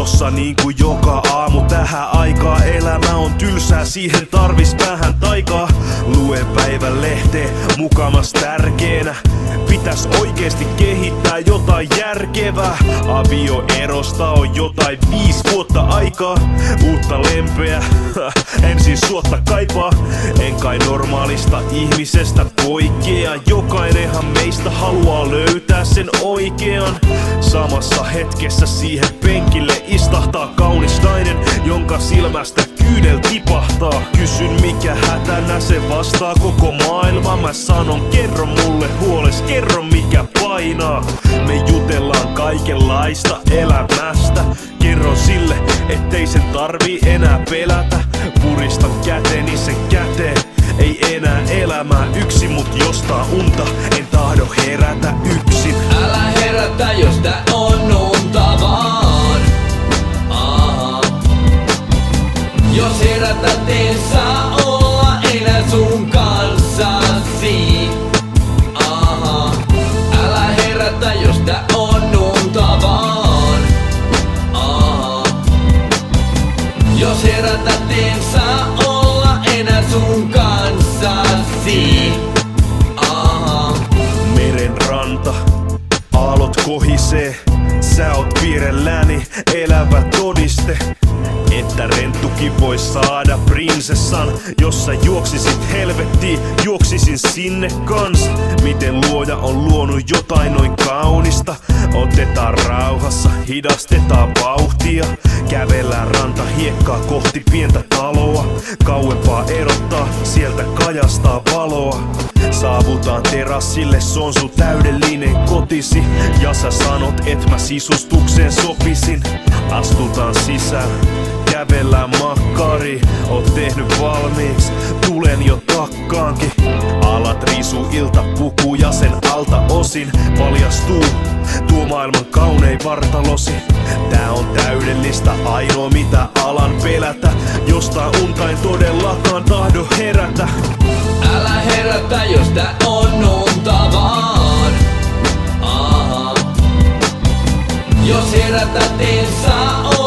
Tossa niinku joka aamu tähän aikaa. Elämä on tylsää, siihen tarvis vähän taikaa. Luen päivän lehteen mukamas tärkeenä. Pitäis oikeesti kehittää jotain järkevää. Avioerosta on jotain 5 vuotta aikaa. Uutta lempeä, en siis suotta kaipaa. En kai normaalista ihmisestä poikkea. Jokainenhan meistä haluaa löytää sen oikean. Samassa hetkessä siihen penkille istahtaa kaunis nainen, jonka silmästä kyynel tipahtaa. Kysyn mikä hätänä, se vastaa koko maailma. Mä sanon kerro mulle huoles, kerro mikä painaa. Me jutellaan kaikenlaista elämästä. Kerron sille, ettei sen tarvii enää pelätä. Puristan käteni sen käteen. Ei enää elämää yksin, mut jostain unta en tahdo herätä yksin. Älä herätä, jos tää on unta vaan. Aha. Jos herätät, en saa olla enää sun kanssasi. Aha. Älä herätä, jos tää on unta vaan. Aha. Jos herätät, en saa olla enää sun kanssasi. Aha. Meren ranta, aallot kohisee. Sä oot vierelläni elävä todiste, että renttukin voi saada prinsessan. Jos sä juoksisit helvettiin, juoksisin sinne kans. Miten luoja on luonut jotain noin kaunista. Otetaan rauhassa, hidastetaan vauhtia. Kävellään rantahiekkaa kohti pientä taloa. Kauempaa erottaa, sieltä kajastaa valoa. Saavutaan terassille, se on sun täydellinen kotisi. Ja sä sanot, et mä sisustukseen sopisin. Astutaan sisään, kävellään makkari. Oot tehnyt valmiiksi, tulen jo takkaankin. Alat riisuu iltapuku ja sen alta osin paljastuu tuo maailman kaunein vartalosi. Tää on täydellistä, ainoa mitä alan pelätä. Jostain unta en todellakaan tahdo herätä. Älä herätä, jos tää on unta vaan. Aha. Jos herätät, en saa olla